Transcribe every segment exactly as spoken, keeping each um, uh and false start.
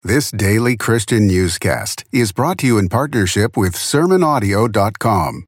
This daily Christian newscast is brought to you in partnership with sermon audio dot com.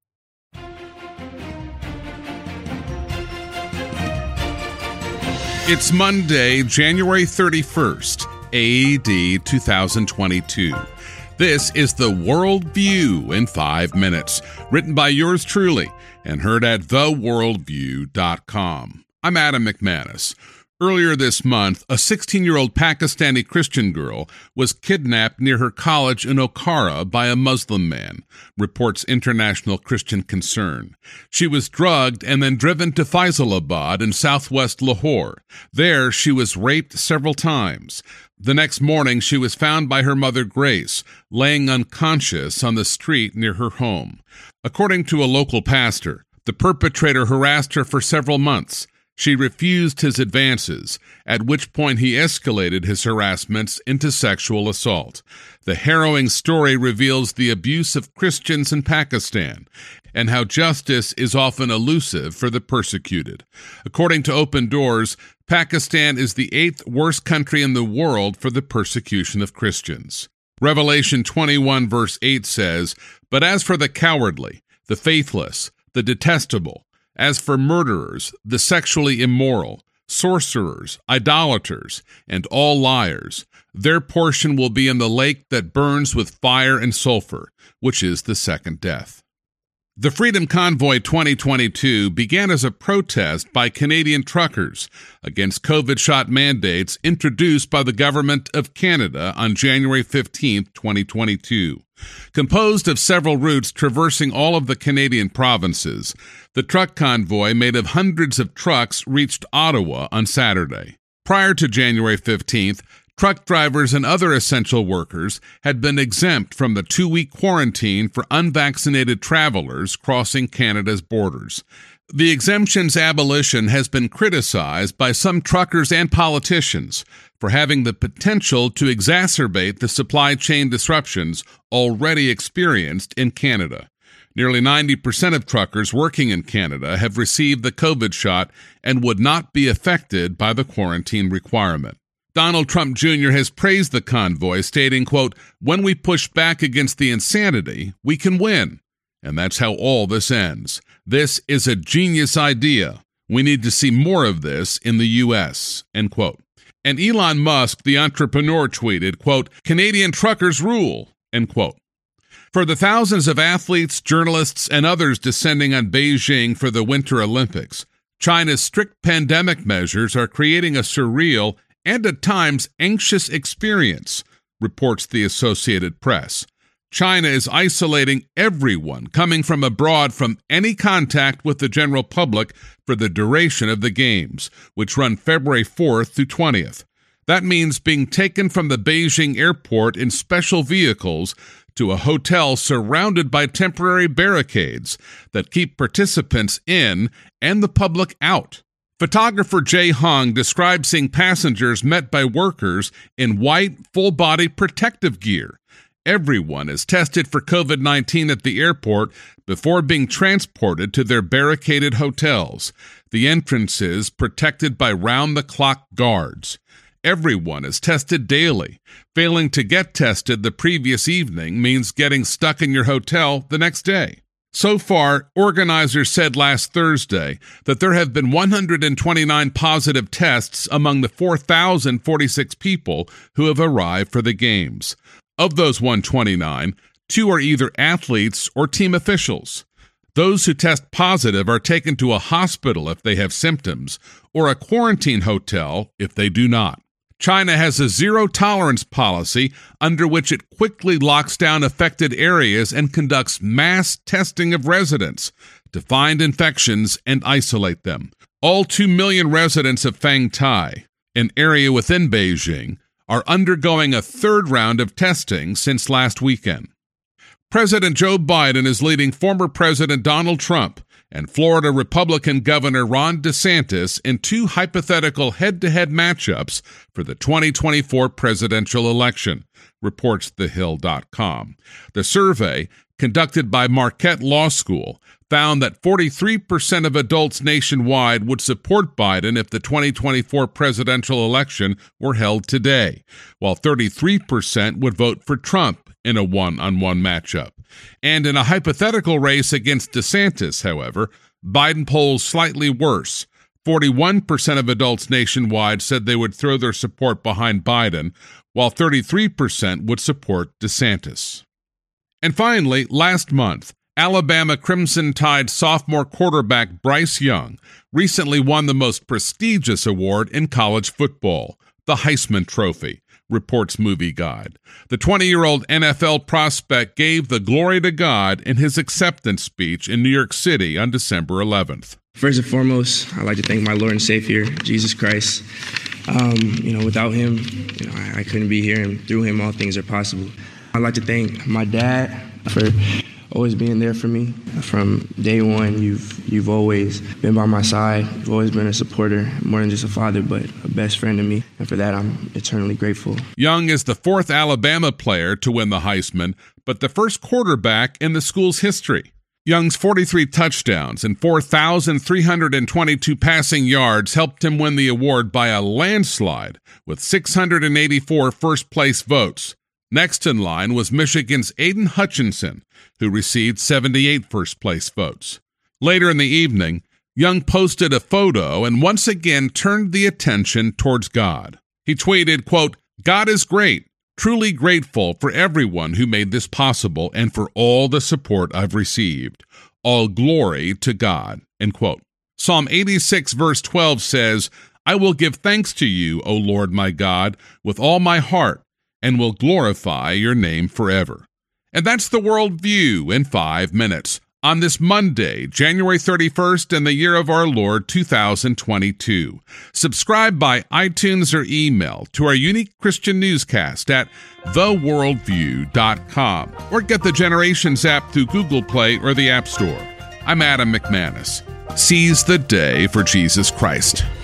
It's Monday, January thirty-first, A D two thousand twenty-two. This is the World View in five minutes, written by yours truly and heard at the world view dot com. I'm Adam McManus. Earlier this month, a sixteen-year-old Pakistani Christian girl was kidnapped near her college in Okara by a Muslim man, reports International Christian Concern. She was drugged and then driven to Faisalabad in southwest Lahore. There, she was raped several times. The next morning, she was found by her mother, Grace, laying unconscious on the street near her home. According to a local pastor, the perpetrator harassed her for several months. She refused his advances, at which point he escalated his harassments into sexual assault. The harrowing story reveals the abuse of Christians in Pakistan and how justice is often elusive for the persecuted. According to Open Doors, Pakistan is the eighth worst country in the world for the persecution of Christians. Revelation twenty-one verse eight says, "But as for the cowardly, the faithless, the detestable, as for murderers, the sexually immoral, sorcerers, idolaters, and all liars, their portion will be in the lake that burns with fire and sulfur, which is the second death." The Freedom Convoy twenty twenty-two began as a protest by Canadian truckers against COVID shot mandates introduced by the Government of Canada on January fifteenth, twenty twenty-two. Composed of several routes traversing all of the Canadian provinces, the truck convoy made of hundreds of trucks reached Ottawa on Saturday. Prior to January fifteenth, truck drivers and other essential workers had been exempt from the two-week quarantine for unvaccinated travelers crossing Canada's borders. The exemption's abolition has been criticized by some truckers and politicians for having the potential to exacerbate the supply chain disruptions already experienced in Canada. Nearly ninety percent of truckers working in Canada have received the COVID shot and would not be affected by the quarantine requirement. Donald Trump Junior has praised the convoy, stating, quote, "When we push back against the insanity, we can win. And that's how all this ends. This is a genius idea. We need to see more of this in the U S" End quote. And Elon Musk, the entrepreneur, tweeted, quote, "Canadian truckers rule," end quote. For the thousands of athletes, journalists, and others descending on Beijing for the Winter Olympics, China's strict pandemic measures are creating a surreal and at times anxious experience, reports the Associated Press. China is isolating everyone coming from abroad from any contact with the general public for the duration of the Games, which run February fourth through twentieth. That means being taken from the Beijing airport in special vehicles to a hotel surrounded by temporary barricades that keep participants in and the public out. Photographer Jay Hong describes seeing passengers met by workers in white, full-body protective gear. Everyone is tested for COVID nineteen at the airport before being transported to their barricaded hotels. The entrances protected by round-the-clock guards. Everyone is tested daily. Failing to get tested the previous evening means getting stuck in your hotel the next day. So far, organizers said last Thursday that there have been one hundred twenty-nine positive tests among the four thousand forty-six people who have arrived for the Games. Of those one hundred twenty-nine, two are either athletes or team officials. Those who test positive are taken to a hospital if they have symptoms, or a quarantine hotel if they do not. China has a zero-tolerance policy under which it quickly locks down affected areas and conducts mass testing of residents to find infections and isolate them. All two million residents of Fangtai, an area within Beijing, are undergoing a third round of testing since last weekend. President Joe Biden is leading former President Donald Trump and Florida Republican Governor Ron DeSantis in two hypothetical head-to-head matchups for the twenty twenty-four presidential election, reports the hill dot com. The survey, conducted by Marquette Law School, found that forty-three percent of adults nationwide would support Biden if the twenty twenty-four presidential election were held today, while thirty-three percent would vote for Trump in a one-on-one matchup. And in a hypothetical race against DeSantis, however, Biden polls slightly worse. forty-one percent of adults nationwide said they would throw their support behind Biden, while thirty-three percent would support DeSantis. And finally, last month, Alabama Crimson Tide sophomore quarterback Bryce Young recently won the most prestigious award in college football, the Heisman Trophy, reports Movie Guide. The twenty-year-old N F L prospect gave the glory to God in his acceptance speech in New York City on December eleventh. First and foremost, I'd like to thank my Lord and Savior, Jesus Christ. Um, you know, without him, you know, I, I couldn't be here, and through him, all things are possible. I'd like to thank my dad for always being there for me. From day one, you've you've always been by my side. You've always been a supporter, more than just a father, but a best friend to me. And for that, I'm eternally grateful. Young is the fourth Alabama player to win the Heisman, but the first quarterback in the school's history. Young's forty-three touchdowns and four thousand three hundred twenty-two passing yards helped him win the award by a landslide with six hundred eighty-four first-place votes. Next in line was Michigan's Aiden Hutchinson, who received seventy-eight first-place votes. Later in the evening, Young posted a photo and once again turned the attention towards God. He tweeted, quote, "God is great. Truly grateful for everyone who made this possible and for all the support I've received. All glory to God," end quote. Psalm eighty-six verse twelve says, "I will give thanks to you, O Lord my God, with all my heart, and will glorify your name forever." And that's the World View in five minutes on this Monday, January thirty-first, in the year of our Lord, two thousand twenty-two. Subscribe by iTunes or email to our unique Christian newscast at the worldview dot com or get the Generations app through Google Play or the App Store. I'm Adam McManus. Seize the day for Jesus Christ.